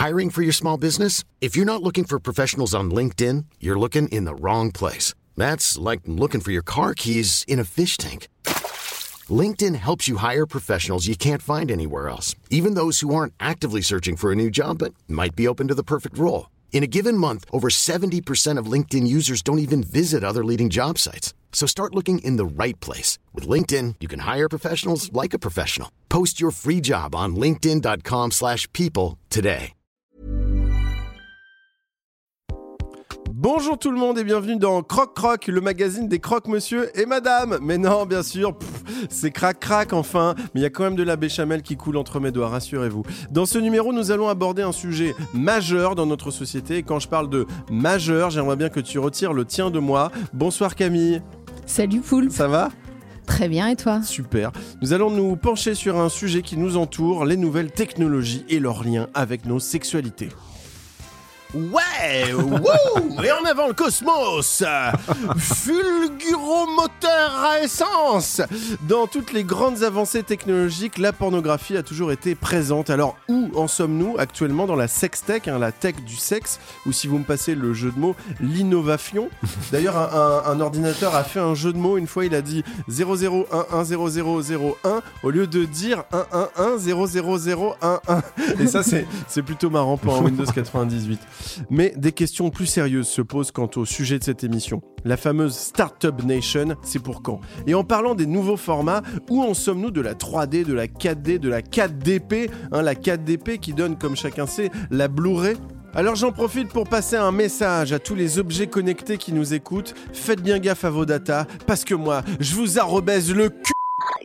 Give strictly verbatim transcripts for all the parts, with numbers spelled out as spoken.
Hiring for your small business? If you're not looking for professionals on LinkedIn, you're looking in the wrong place. That's like looking for your car keys in a fish tank. LinkedIn helps you hire professionals you can't find anywhere else, even those who aren't actively searching for a new job but might be open to the perfect role. In a given month, over seventy percent of LinkedIn users don't even visit other leading job sites. So start looking in the right place. With LinkedIn, you can hire professionals like a professional. Post your free job on linkedin dot com slash people today. Bonjour tout le monde et bienvenue dans Croc Croc, le magazine des croque-monsieur et madame. Mais non, bien sûr, pff, c'est crac-crac enfin, mais il y a quand même de la béchamel qui coule entre mes doigts, rassurez-vous. Dans ce numéro, nous allons aborder un sujet majeur dans notre société. Et quand je parle de majeur, j'aimerais bien que tu retires le tien de moi. Bonsoir Camille. Salut Poulpe. Ça va ? Très bien, et toi ? Super. Nous allons nous pencher sur un sujet qui nous entoure, les nouvelles technologies et leurs liens avec nos sexualités. Ouais, wouh, et en avant le cosmos, fulguromoteur à essence. Dans toutes les grandes avancées technologiques, la pornographie a toujours été présente. Alors, où en sommes-nous actuellement dans la sextech, hein, la tech du sexe, ou si vous me passez le jeu de mots, l'innovation. D'ailleurs, un, un, un ordinateur a fait un jeu de mots, une fois il a dit zéro zéro un un zéro zéro zéro un au lieu de dire un un un zéro zéro zéro un un. Et ça, c'est, c'est plutôt marrant pour un Windows quatre-vingt-dix-huit. Mais des questions plus sérieuses se posent quant au sujet de cette émission. La fameuse Startup Nation, c'est pour quand ? Et en parlant des nouveaux formats, où en sommes-nous de la trois D, de la quatre D, de la quatre D P, hein, la quatre D P qui donne, comme chacun sait, la Blu-ray ? Alors j'en profite pour passer un message à tous les objets connectés qui nous écoutent. Faites bien gaffe à vos datas, parce que moi, je vous arrebaise le cul.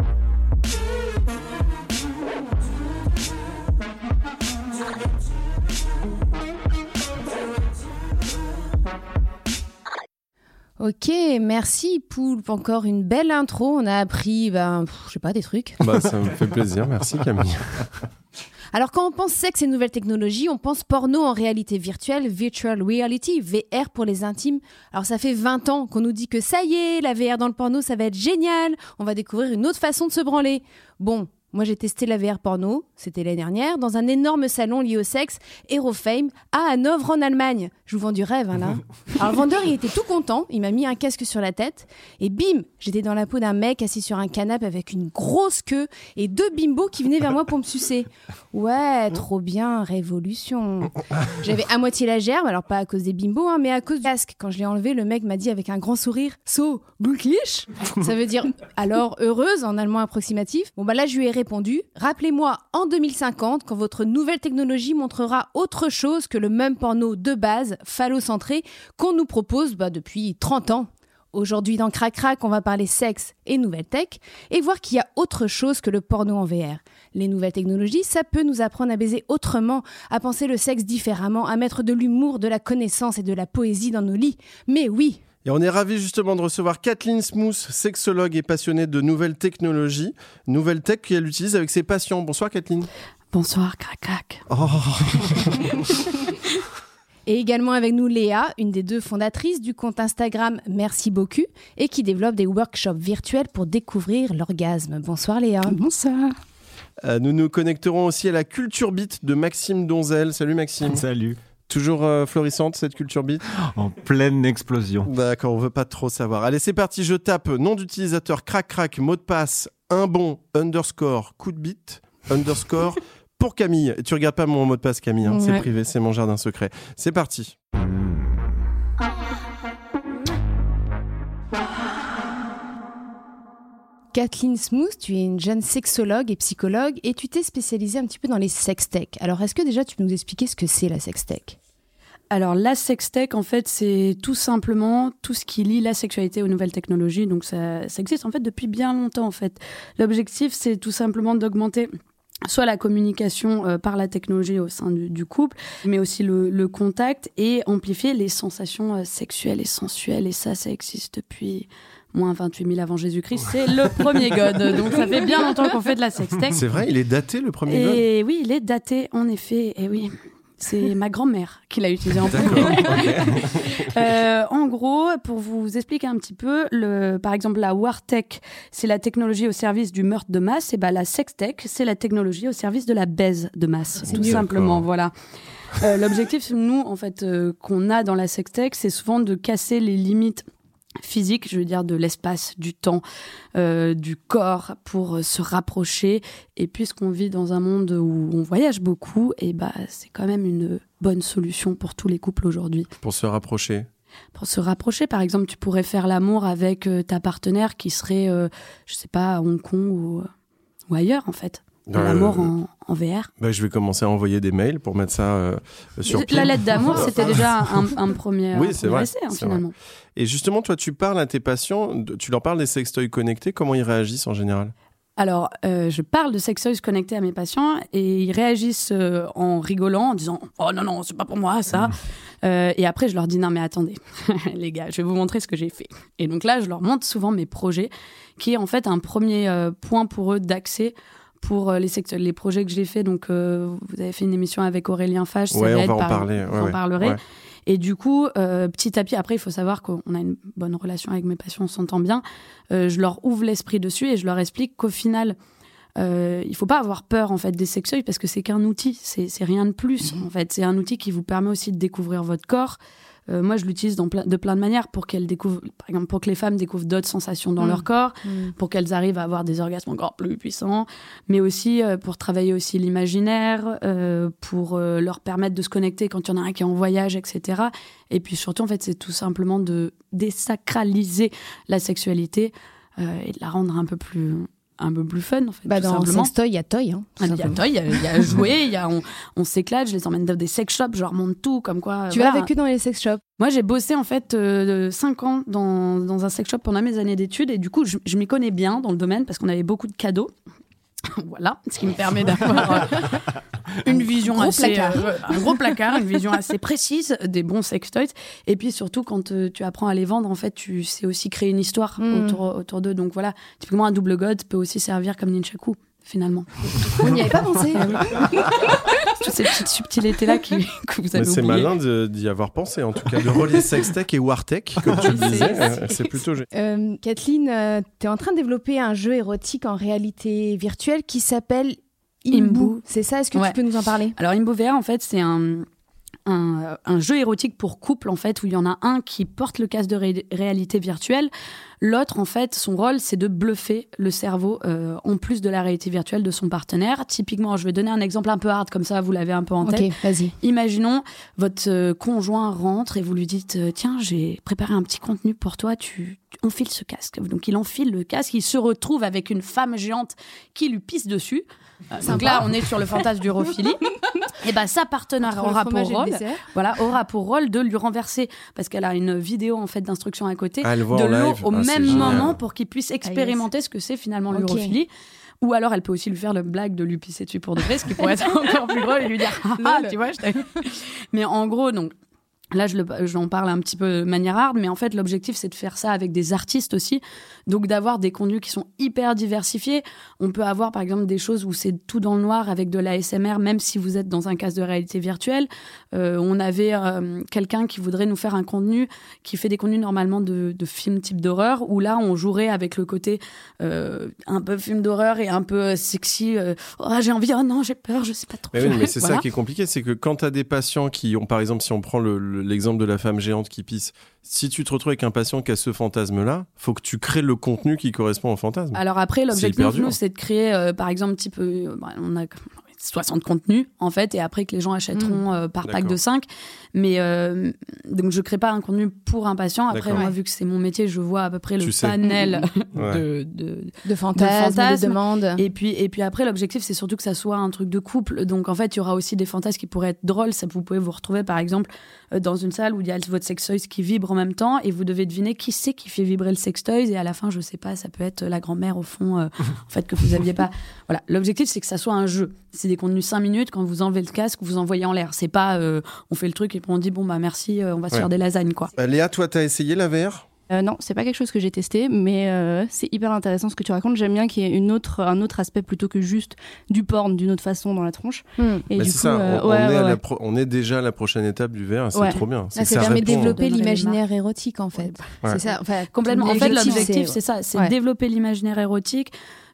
Ok, merci Poulpe, encore une belle intro, on a appris, ben, pff, je sais pas, des trucs. Bah ça me fait plaisir, merci Camille. Alors quand on pense sexe et nouvelles technologies, on pense porno en réalité virtuelle, virtual reality, V R pour les intimes. Alors ça fait vingt ans qu'on nous dit que ça y est, la V R dans le porno ça va être génial, on va découvrir une autre façon de se branler. Bon, moi j'ai testé la V R porno, c'était l'année dernière, dans un énorme salon lié au sexe, Aerofame, à Hanovre en Allemagne. Je vous vends du rêve, hein, là. Alors le vendeur, il était tout content, il m'a mis un casque sur la tête, et bim, j'étais dans la peau d'un mec assis sur un canapé avec une grosse queue, et deux bimbos qui venaient vers moi pour me sucer. Ouais, trop bien, révolution. J'avais à moitié la gerbe, alors pas à cause des bimbos, hein, mais à cause du casque. Quand je l'ai enlevé, le mec m'a dit avec un grand sourire, « So, glücklich ?» Ça veut dire « alors heureuse » en allemand approximatif. Bon bah là, je lui ai répondu, rappelez-moi en deux mille cinquante quand votre nouvelle technologie montrera autre chose que le même porno de base, phallocentré, qu'on nous propose bah, depuis trente ans. Aujourd'hui dans Crac Crac, on va parler sexe et nouvelles tech et voir qu'il y a autre chose que le porno en V R. Les nouvelles technologies, ça peut nous apprendre à baiser autrement, à penser le sexe différemment, à mettre de l'humour, de la connaissance et de la poésie dans nos lits. Mais oui. Et on est ravis justement de recevoir Kathleen Smooth, sexologue et passionnée de nouvelles technologies, nouvelles tech qu'elle utilise avec ses patients. Bonsoir Kathleen. Bonsoir, crac crac. Oh. Et également avec nous Léa, une des deux fondatrices du compte Instagram Merci beaucoup et qui développe des workshops virtuels pour découvrir l'orgasme. Bonsoir Léa. Bonsoir. Euh, nous nous connecterons aussi à la culture beat de Maxime Donzel. Salut Maxime. Salut. Toujours euh, florissante cette culture beat ? En pleine explosion. D'accord, on veut pas trop savoir. Allez, c'est parti, je tape nom d'utilisateur crac crac, mot de passe, un bon, underscore, coup de bite, underscore, pour Camille. Tu regardes pas mon mot de passe Camille, hein, ouais. C'est privé, c'est mon jardin secret. C'est parti. Kathleen Smooth, tu es une jeune sexologue et psychologue et tu t'es spécialisée un petit peu dans les sextech. Alors, est-ce que déjà tu peux nous expliquer ce que c'est la sextech ? Alors, la sextech, en fait, c'est tout simplement tout ce qui lie la sexualité aux nouvelles technologies. Donc, ça, ça existe en fait depuis bien longtemps, en fait. L'objectif, c'est tout simplement d'augmenter soit la communication euh, par la technologie au sein du, du couple, mais aussi le, le contact et amplifier les sensations euh, sexuelles et sensuelles. Et ça, ça existe depuis moins vingt-huit mille avant Jésus-Christ. C'est le premier God. Donc, ça fait bien longtemps qu'on fait de la sextech. C'est vrai, il est daté, le premier God ? Et oui, il est daté, en effet. Et oui, c'est ma grand-mère qui l'a utilisé en premier. euh, en gros, pour vous expliquer un petit peu, le, par exemple, la Wartech, c'est la technologie au service du meurtre de masse. Et ben, la Sextech, c'est la technologie au service de la baise de masse. C'est tout mieux, simplement, d'accord. Voilà. Euh, l'objectif, nous, en fait, euh, qu'on a dans la sextech, c'est souvent de casser les limites physiques, je veux dire de l'espace, du temps, euh, du corps, pour euh, se rapprocher. Et puisqu'on vit dans un monde où on voyage beaucoup, et bah, c'est quand même une bonne solution pour tous les couples aujourd'hui. Pour se rapprocher. Pour se rapprocher, par exemple, tu pourrais faire l'amour avec euh, ta partenaire qui serait, euh, je sais pas, à Hong Kong ou, ou ailleurs, en fait. De l'amour Euh, en, en V R. Bah, je vais commencer à envoyer des mails pour mettre ça euh, sur pied. La lettre d'amour, c'était déjà un, un premier, Oui, un c'est premier vrai, essai, hein, c'est finalement. vrai. Et justement, toi, tu parles à tes patients, de- tu leur parles des sextoys connectés, comment ils réagissent en général? Alors, euh, je parle de sextoys connectés à mes patients et ils réagissent euh, en rigolant, en disant « Oh non, non, c'est pas pour moi, ça. » Euh, et après, je leur dis « Non, mais attendez, les gars, je vais vous montrer ce que j'ai fait. » Et donc là, je leur montre souvent mes projets, qui est en fait un premier euh, point pour eux d'accès pour euh, les, sext- les projets que j'ai faits. Donc, euh, vous avez fait une émission avec Aurélien Fage. Ouais, on Cédric, va en par- parler. Vous ouais, en ouais, parlerez. ouais. Et du coup, euh, petit à petit, après, il faut savoir qu'on a une bonne relation avec mes patients, on s'entend bien. Euh, je leur ouvre l'esprit dessus et je leur explique qu'au final, euh, il ne faut pas avoir peur en fait, des sextoys parce que c'est qu'un outil, c'est, c'est rien de plus. En fait. C'est un outil qui vous permet aussi de découvrir votre corps. Euh, moi, je l'utilise dans ple- de plein de manières pour qu'elles découvrent, par exemple, pour que les femmes découvrent d'autres sensations dans Mm. leur corps, Mm. pour qu'elles arrivent à avoir des orgasmes encore plus puissants, mais aussi euh, pour travailler aussi l'imaginaire, euh, pour euh, leur permettre de se connecter quand il y en a un qui est en voyage, et cetera. Et puis surtout, en fait, c'est tout simplement de désacraliser la sexualité euh, et de la rendre un peu plus, un peu plus fun, en fait, Bah, tout dans simplement. Sextoy, il y a Toy. Hein, tout Ah, Il y a simplement. toy, il y a, il y a jouer, il y a, on, on s'éclate, je les emmène dans des sex shops, je leur montre tout, comme quoi. Tu voilà. vas avec eux dans les sex shops. Moi, j'ai bossé en fait euh, cinq ans dans, dans un sex shop pendant mes années d'études et du coup, je, je m'y connais bien dans le domaine parce qu'on avait beaucoup de cadeaux. Voilà, ce qui me permet d'avoir euh, une vision gros assez placard. euh, un gros placard, une vision assez précise des bons sextoys. Et puis surtout, quand euh, tu apprends à les vendre, en fait, tu sais aussi créer une histoire Mm. autour, autour d'eux. Donc voilà, typiquement un double god peut aussi servir comme nunchaku finalement. On n'y avait pas pensé. Toutes ces petites subtilités-là qui, que vous avez Mais c'est oubliées. malin de- d'y avoir pensé, en tout cas, de relier sextech et wartech, comme tu le disais. euh, C'est plutôt génial. Euh, Kathleen, tu es en train de développer un jeu érotique en réalité virtuelle qui s'appelle Imbu. Imbu. C'est ça, est-ce que Ouais. tu peux nous en parler? Alors Imbu V R, en fait, c'est un, un, un jeu érotique pour couple, en fait, où il y en a un qui porte le casque de ré- réalité virtuelle. L'autre, en fait, son rôle, c'est de bluffer le cerveau, euh, en plus de la réalité virtuelle de son partenaire. Typiquement, je vais donner un exemple un peu hard, comme ça, vous l'avez un peu en tête. Ok, vas-y. Imaginons, votre euh, conjoint rentre et vous lui dites euh, « Tiens, j'ai préparé un petit contenu pour toi, tu, tu enfiles ce casque. » Donc, il enfile le casque, il se retrouve avec une femme géante qui lui pisse dessus. Euh, donc Sympa. là, on est sur le fantasme du rophilie. Et ben, sa partenaire Entre le aura pour fromage et le rôle, dessert. voilà, aura pour rôle de lui renverser, parce qu'elle a une vidéo en fait d'instruction à côté, Ah, elle voit de en l'eau live. au Ah, c'est même génial. moment pour qu'il puisse expérimenter ce que c'est finalement Ok. l'urophilie. Ou alors, elle peut aussi lui faire le blague de lui pisser dessus pour de vrai, ce qui pourrait être encore plus drôle et lui dire ah, ah, tu vois, je t'ai- Mais en gros, donc. Là, je le- j'en parle un petit peu de manière hard, mais en fait, l'objectif, c'est de faire ça avec des artistes aussi. Donc, d'avoir des contenus qui sont hyper diversifiés. On peut avoir, par exemple, des choses où c'est tout dans le noir avec de l'A S M R, même si vous êtes dans un casque de réalité virtuelle. Euh, on avait euh, quelqu'un qui voudrait nous faire un contenu qui fait des contenus normalement de, de films type d'horreur, où là, on jouerait avec le côté euh, un peu film d'horreur et un peu euh, sexy. euh, oh, j'ai envie, oh non, j'ai peur, je sais pas trop. Mais oui, mais c'est Voilà. ça qui est compliqué, c'est que quand tu as des patients qui ont, par exemple, si on prend le- le- l'exemple de la femme géante qui pisse, si tu te retrouves avec un patient qui a ce fantasme-là, faut que tu crées le contenu qui correspond au fantasme. Alors après, hyper l'objectif, dur. nous, c'est de créer, euh, par exemple, type, euh, bah, on a soixante contenus, en fait, et après que les gens achèteront euh, par pack D'accord. de cinq. Mais euh, donc, je crée pas un contenu pour un patient. Après, D'accord. moi, Ouais. vu que c'est mon métier, je vois à peu près le Tu sais. panel Ouais. de, de, De fantasmes, de, fantasmes. demandes. Et puis, et puis après, l'objectif, c'est surtout que ça soit un truc de couple. Donc, en fait, il y aura aussi des fantasmes qui pourraient être drôles. Ça, vous pouvez vous retrouver, par exemple, euh, dans une salle où il y a votre sextoys qui vibre en même temps et vous devez deviner qui c'est qui fait vibrer le sextoys. Et à la fin, je sais pas, ça peut être la grand-mère au fond, euh, en fait, que vous aviez pas. Voilà. L'objectif, c'est que ça soit un jeu. C'est des contenus cinq minutes. Quand vous enlevez le casque, vous envoyez en l'air. C'est pas, euh, on fait le truc et puis on dit, bon, bah, merci, euh, on va se Ouais. faire des lasagnes, quoi. Euh, Léa, toi, t'as essayé la V R? Euh, non, c'est pas quelque chose que j'ai testé, mais euh, c'est hyper intéressant ce que tu racontes. J'aime bien qu'il y ait une autre, un autre aspect plutôt que juste du porn d'une autre façon dans la tronche. Hmm. Et Bah, du c'est coup, ça, euh, on, ouais, on est ouais, à la ouais. pro- on est déjà à la prochaine étape du V R, c'est Ouais. trop bien. C'est Là, que ça, permet de répond- développer Donnerait les l'imaginaire érotique, en fait. Ouais. C'est ça. Enfin, Complètement. En fait, l'objectif, l'objectif, c'est ça, c'est Ouais. développer l'imaginaire érotique,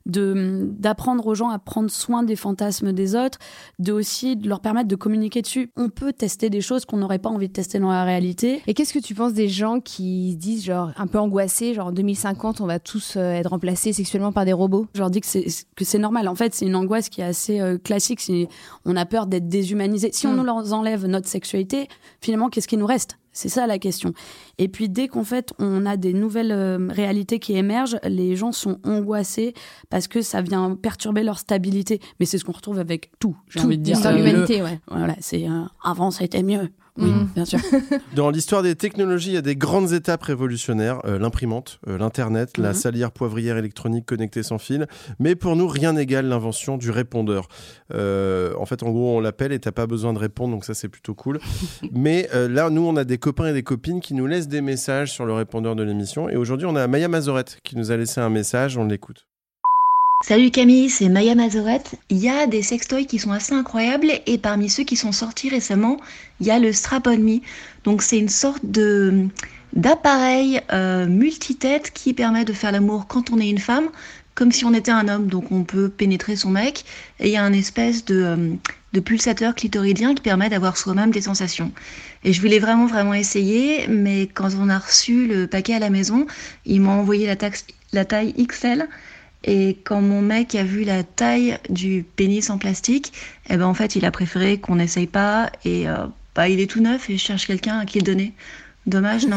de, d'apprendre aux gens à prendre soin des fantasmes des autres, de aussi de leur permettre de communiquer dessus. On peut tester des choses qu'on n'aurait pas envie de tester dans la réalité. Et qu'est-ce que tu penses des gens qui se disent, genre, un peu angoissés, genre en deux mille cinquante, on va tous euh, être remplacés sexuellement par des robots? Je leur dis que c'est, que c'est normal. En fait, c'est une angoisse qui est assez euh, classique. C'est, on a peur d'être déshumanisé. Si on Mm. nous leur enlève notre sexualité, finalement, qu'est-ce qui nous reste ? C'est ça la question. Et puis dès qu'en fait on a des nouvelles euh, réalités qui émergent, les gens sont angoissés parce que ça vient perturber leur stabilité. Mais c'est ce qu'on retrouve avec tout, j'ai Tout, envie de dire. dans Euh, l'humanité, le- ouais. Voilà, c'est euh, avant ça a été mieux. Oui, Mm. bien sûr. Dans l'histoire des technologies, il y a des grandes étapes révolutionnaires, euh, l'imprimante, euh, l'internet, la Mhm. salière poivrière électronique connectée sans fil. Mais pour nous, rien n'égale l'invention du répondeur. Euh, en fait, en gros, on l'appelle et t'as pas besoin de répondre, donc ça c'est plutôt cool. Mais euh, là, nous, on a des copains et des copines qui nous laissent des messages sur le répondeur de l'émission. Et aujourd'hui, on a Maya Mazorette qui nous a laissé un message, on l'écoute. Salut Camille, c'est Maya Mazorette. Il y a des sextoys qui sont assez incroyables et parmi ceux qui sont sortis récemment, il y a le Strap-on Me. Donc c'est une sorte de d'appareil euh, multitête qui permet de faire l'amour quand on est une femme, comme si on était un homme. Donc on peut pénétrer son mec et il y a un espèce de, euh, de pulsateur clitoridien qui permet d'avoir soi-même des sensations. Et je voulais vraiment vraiment essayer, mais quand on a reçu le paquet à la maison, ils m'ont envoyé la, taxe, la taille X L. Et quand mon mec a vu la taille du pénis en plastique, eh ben en fait, il a préféré qu'on n'essaye pas. Et euh, bah, il est tout neuf et je cherche quelqu'un à qui le donner. Dommage, non ?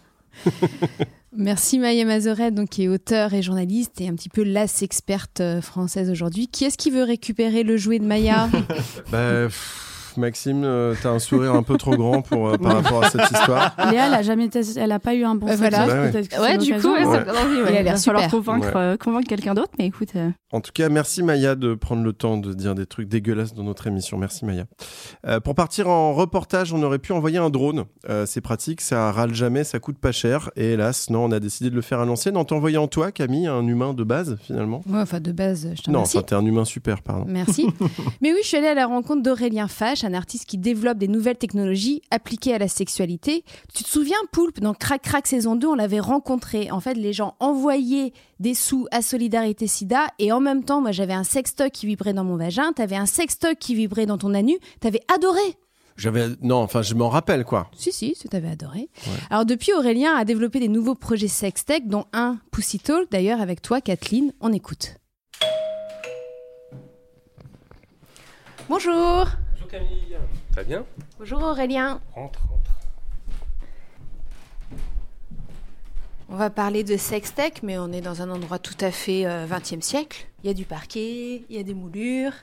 Merci Maya Mazorette, donc, qui est auteure et journaliste et un petit peu la sexperte euh, française aujourd'hui. Qui est-ce qui veut récupérer le jouet de Maya? Bah, pff, Maxime, euh, t'as un sourire un peu trop grand pour, euh, par rapport à cette histoire. Léa, elle a jamais testé, elle a pas eu un bon Euh, voilà. sextoy, Bah ouais. peut-être que c'est Ouais, du l'occasion. coup, ouais, Ouais. ça donne envie. Ouais. Et elle a l'air Il va falloir super. convaincre, Ouais. euh, convaincre quelqu'un d'autre, mais écoute. euh, En tout cas, merci Maya de prendre le temps de dire des trucs dégueulasses dans notre émission. Merci Maya. Euh, pour partir en reportage, on aurait pu envoyer un drone. Euh, c'est pratique, ça râle jamais, ça coûte pas cher. Et hélas, non, on a décidé de le faire à l'ancienne en t'envoyant toi, Camille, un humain de base finalement. Ouais, enfin, de base, je te Non, remercie. enfin, t'es un humain super, pardon. Merci. Mais oui, je suis allée à la rencontre d'Aurélien Fache, un artiste qui développe des nouvelles technologies appliquées à la sexualité. Tu te souviens, Poulpe, dans Crac Crac saison deux, on l'avait rencontré. En fait, les gens envoyaient des sous à Solidarité Sida et en même temps, moi, j'avais un sextoy qui vibrait dans mon vagin, t'avais un sextoy qui vibrait dans ton anus, t'avais adoré. J'avais, non, enfin, je m'en rappelle quoi. Si, si, tu t'avais adoré. Alors depuis, Aurélien a développé des nouveaux projets sextech, dont un Pussy Talk, d'ailleurs avec toi, Kathleen. On écoute. Bonjour. Bonjour Camille, ça va bien ? Bonjour Aurélien. Rentre, rentre. On va parler de sextech, mais on est dans un endroit tout à fait euh, vingtième siècle. Il y a du parquet, il y a des moulures.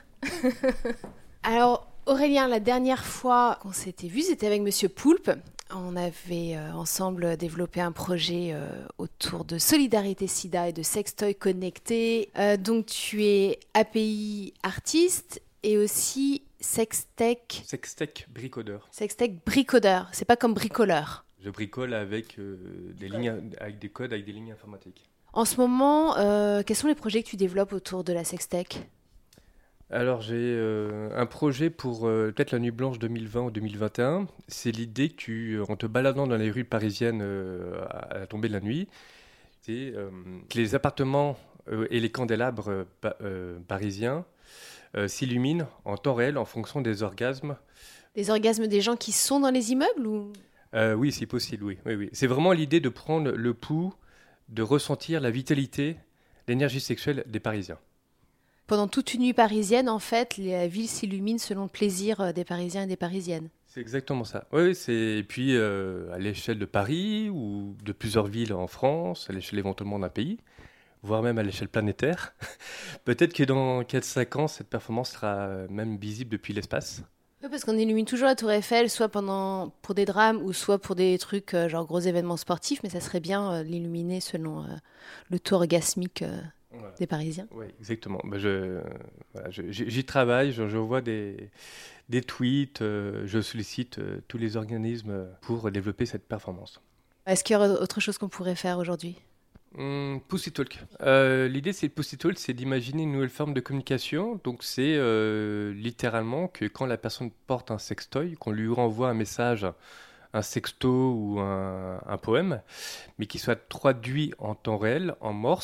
Alors Aurélien, la dernière fois qu'on s'était vu, c'était avec Monsieur Poulpe. On avait euh, ensemble développé un projet euh, autour de Solidarité Sida et de sextoy connectés. Euh, donc tu es A P I artiste et aussi sextech, Sextech bricodeur. sextech bricodeur. C'est pas comme bricoleur. Je bricole avec, euh, des lignes, avec des codes, avec des lignes informatiques. En ce moment, euh, quels sont les projets que tu développes autour de la sextech ? Alors j'ai euh, un projet pour euh, peut-être la Nuit Blanche deux mille vingt ou deux mille vingt et un. C'est l'idée que tu, euh, en te baladant dans les rues parisiennes euh, à la tombée de la nuit, c'est euh, que les appartements euh, et les candélabres euh, pa- euh, parisiens euh, s'illuminent en temps réel en fonction des orgasmes. Des orgasmes des gens qui sont dans les immeubles ou... Euh, oui, c'est possible, oui. oui, oui. C'est vraiment l'idée de prendre le pouls, de ressentir la vitalité, l'énergie sexuelle des Parisiens. Pendant toute une nuit parisienne, en fait, la ville s'illumine selon le plaisir euh, des Parisiens et des Parisiennes. C'est exactement ça. Oui, oui, c'est... Et puis euh, à l'échelle de Paris ou de plusieurs villes en France, à l'échelle éventuellement d'un pays, voire même à l'échelle planétaire. Peut-être que dans quatre à cinq ans, cette performance sera même visible depuis l'espace. Oui, parce qu'on illumine toujours la Tour Eiffel, soit pendant, pour des drames ou soit pour des trucs euh, genre gros événements sportifs, mais ça serait bien euh, l'illuminer selon euh, le taux orgasmique euh, Voilà. des Parisiens. Oui, exactement. Ben, je, voilà, je- j'y j'y travaille, je, je vois des, des tweets, euh, je sollicite euh, tous les organismes pour développer cette performance. Est-ce qu'il y aurait autre chose qu'on pourrait faire aujourd'hui ? Hum, Pussy Talk. Euh, l'idée, c'est Pussy Talk, c'est d'imaginer une nouvelle forme de communication. Donc, c'est euh, littéralement que quand la personne porte un sextoy, qu'on lui renvoie un message, un sexto ou un, un poème, mais qui soit traduit en temps réel, en morse,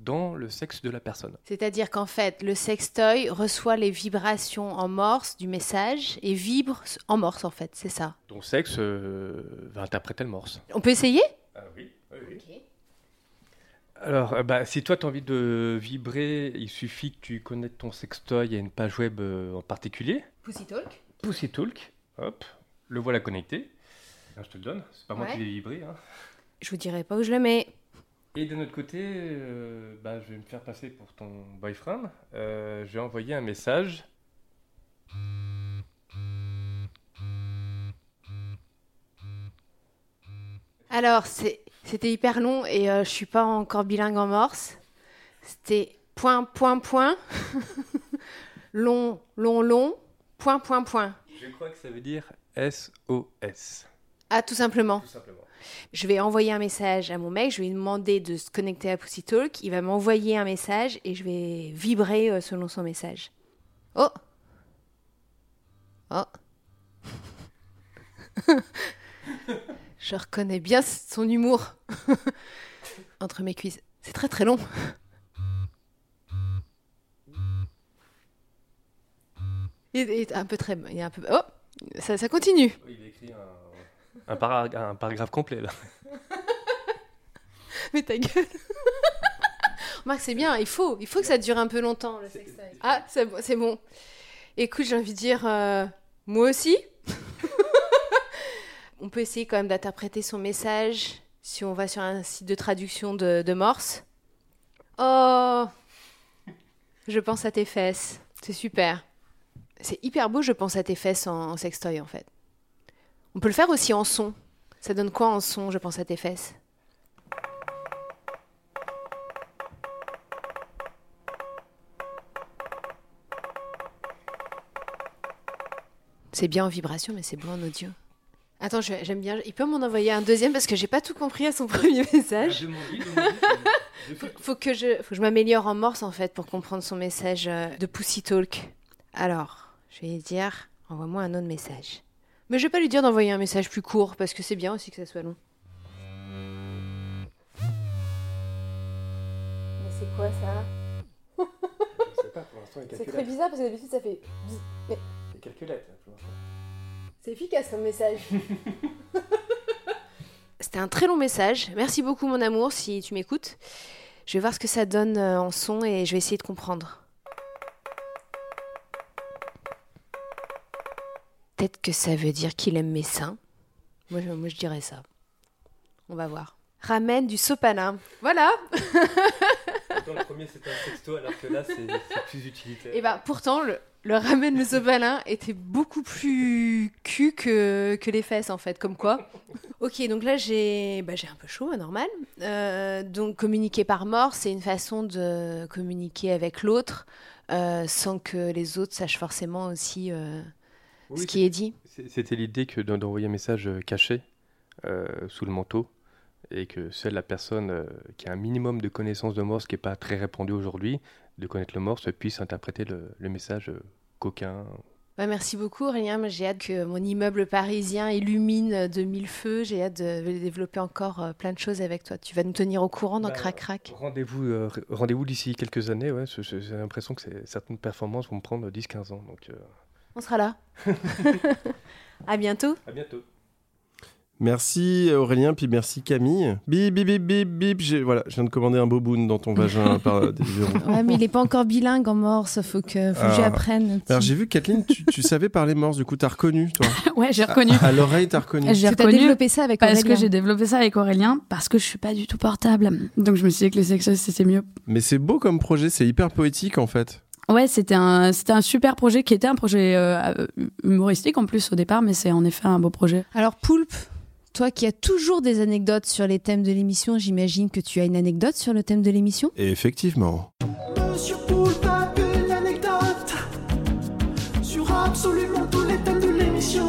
dans le sexe de la personne. C'est-à-dire qu'en fait, le sextoy reçoit les vibrations en morse du message et vibre en morse, en fait, c'est ça. Ton sexe euh, va interpréter le morse. On peut essayer ? Ah oui, oui, oui. Okay. Alors, euh, bah, si toi tu as envie de vibrer, il suffit que tu connectes ton sextoy à une page web euh, en particulier. Pussy Talk. Pussy Talk, hop, le voilà connecté. Là, je te le donne, c'est pas ouais. moi qui l'ai vibré. Hein. Je vous dirai pas où je le mets. Et de notre côté, euh, bah, je vais me faire passer pour ton boyfriend. Euh, je vais envoyer un message. Alors, c'est, c'était hyper long et euh, je suis pas encore bilingue en morse. C'était point, point, point, long, long, long, point, point, point. Je crois que ça veut dire S O S. Ah, tout simplement. Tout simplement. Je vais envoyer un message à mon mec, je vais lui demander de se connecter à Pussy Talk, il va m'envoyer un message et je vais vibrer euh, selon son message. Oh Oh Je reconnais bien son humour entre mes cuisses. C'est très très long. Il est un peu très... Il est un peu... Oh ça, ça continue. Il a écrit un... Un, parag- un paragraphe complet, là. Mais ta gueule. Marc, c'est bien, il faut, il faut que ça dure un peu longtemps, le sextoy. Ah, c'est, c'est bon. Écoute, j'ai envie de dire, euh, moi aussi. On peut essayer quand même d'interpréter son message si on va sur un site de traduction de, de morse. Oh, je pense à tes fesses. C'est super. C'est hyper beau, je pense à tes fesses en, en sextoy, en fait. On peut le faire aussi en son. Ça donne quoi en son, je pense à tes fesses ? C'est bien en vibration, mais c'est beau en audio. Attends, je, j'aime bien. Il peut m'en envoyer un deuxième parce que j'ai pas tout compris à son premier message. faut, faut que je, faut que je m'améliore en morse en fait pour comprendre son message de Pussy Talk. Alors, je vais lui dire, envoie-moi un autre message. Mais je vais pas lui dire d'envoyer un message plus court, parce que c'est bien aussi que ça soit long. Mais c'est quoi ça ? Je sais pas, pour l'instant, il y a c'est très bizarre, parce que d'habitude, ça fait... Mais... Il y a quelques lettres, là, pour l'instant. C'est efficace comme message. C'était un très long message. Merci beaucoup, mon amour, si tu m'écoutes. Je vais voir ce que ça donne en son, et je vais essayer de comprendre. Peut-être que ça veut dire qu'il aime mes seins. Moi, je, moi, je dirais ça. On va voir. Ramène du sopalin. Voilà. Pourtant, le premier, c'était un sexto, alors que là, c'est, c'est plus utilitaire. Et bah, pourtant, le, le ramène le sopalin était beaucoup plus cul que, que les fesses, en fait. Comme quoi. Ok, donc là, j'ai, bah, j'ai un peu chaud, normal. Euh, donc, communiquer par morse, c'est une façon de communiquer avec l'autre euh, sans que les autres sachent forcément aussi... Euh, Oui, ce qui est dit. C'était l'idée que d'envoyer un message caché euh, sous le manteau et que seule la personne euh, qui a un minimum de connaissance de morse, qui n'est pas très répandue aujourd'hui, de connaître le morse, puisse interpréter le, le message euh, coquin. Bah, merci beaucoup Aurélien, moi, j'ai hâte que mon immeuble parisien illumine de mille feux, j'ai hâte de développer encore euh, plein de choses avec toi. Tu vas nous tenir au courant dans bah, Crac Crac. Rendez-vous, euh, rendez-vous d'ici quelques années, ouais, j'ai l'impression que c'est, certaines performances vont me prendre dix à quinze ans. Donc, euh... On sera là. À bientôt. À bientôt. Merci Aurélien, puis merci Camille. Bip, bip, bip, bip, bip. J'ai, voilà, je viens de commander un boboon dans ton vagin par Deliveroo. Ouais, mais il n'est pas encore bilingue en morse, faut que, faut ah. que j'apprenne. Alors j'ai vu, Kathleen, tu, tu savais parler morse, du coup, t'as reconnu, toi ? Ouais, j'ai reconnu. À, à l'oreille, t'as reconnu. J'ai reconnu. T'as développé ça avec parce Aurélien. Parce que j'ai développé ça avec Aurélien, parce que je suis pas du tout portable. Donc je me suis dit que les sextoys, c'était mieux. Mais c'est beau comme projet, c'est hyper poétique en fait. Ouais, c'était un, c'était un super projet qui était un projet euh, humoristique en plus au départ, mais c'est en effet un beau projet. Alors Poulpe, toi qui as toujours des anecdotes sur les thèmes de l'émission, j'imagine que tu as une anecdote sur le thème de l'émission ? Et effectivement. Monsieur Poulpe a une anecdote sur absolument tous les thèmes de l'émission.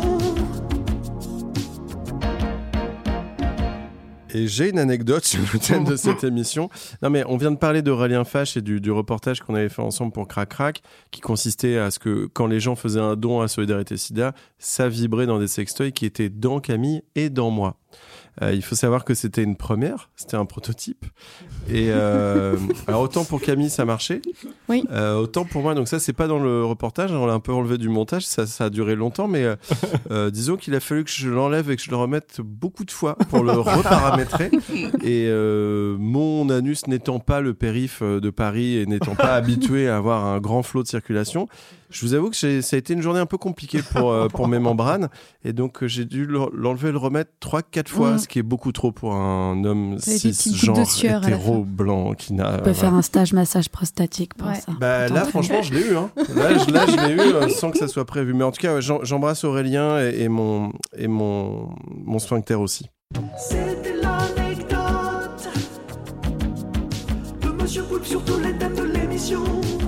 Et j'ai une anecdote sur le thème de cette émission. Non mais on vient de parler d'Aurélien Fache et du, du reportage qu'on avait fait ensemble pour Crac Crac, qui consistait à ce que quand les gens faisaient un don à Solidarité Sida, ça vibrait dans des sextoys qui étaient dans Camille et dans moi. Euh, il faut savoir que c'était une première, c'était un prototype. Et euh, alors autant pour Camille ça marchait, oui. euh, autant pour moi. Donc ça c'est pas dans le reportage, on l'a un peu enlevé du montage, ça, ça a duré longtemps, mais euh, euh, disons qu'il a fallu que je l'enlève et que je le remette beaucoup de fois pour le reparamétrer. Et euh, mon anus n'étant pas le périph' de Paris et n'étant pas habitué à avoir un grand flot de circulation, je vous avoue que j'ai, ça a été une journée un peu compliquée pour, euh, pour mes membranes, et donc euh, j'ai dû l'enlever et le remettre trois quatre fois, mmh. ce qui est beaucoup trop pour un homme cisgenre hétéro blanc qui n'a. On peut euh, faire un stage massage prostatique pour ouais. ça. Bah là, franchement, je l'ai eu. Hein. Là, je, là, je l'ai eu euh, sans que ça soit prévu. Mais en tout cas, ouais, j'en, j'embrasse Aurélien et, et mon et mon mon sphincter aussi. C'était l'anecdote de Monsieur Poulpe sur tous les thèmes de l'émission.